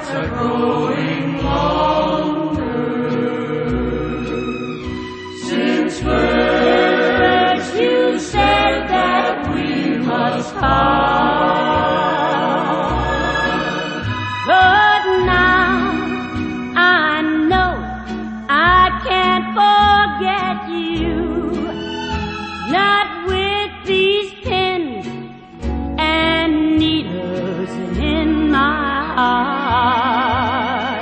nights are growing longer. Since first you said that we must part, but now I know I can't forget you. Not with these pins and needles in my heart.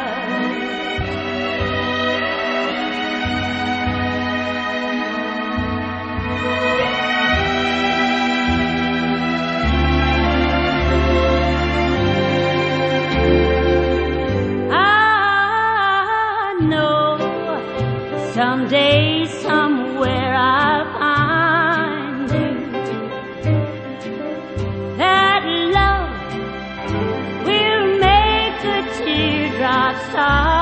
I know someday, somewhere I'll find you. That love will make the teardrops start.